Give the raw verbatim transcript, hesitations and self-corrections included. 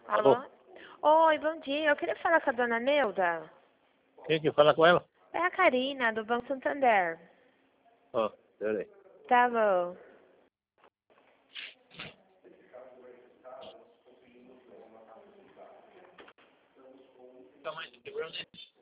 Alô? Alô? Oi, bom dia. Eu queria falar com a dona Neuda. Quem que fala com ela? É a Karina, do Banco Santander. Ó, peraí. Tá bom. Calma aí, quebrou, né?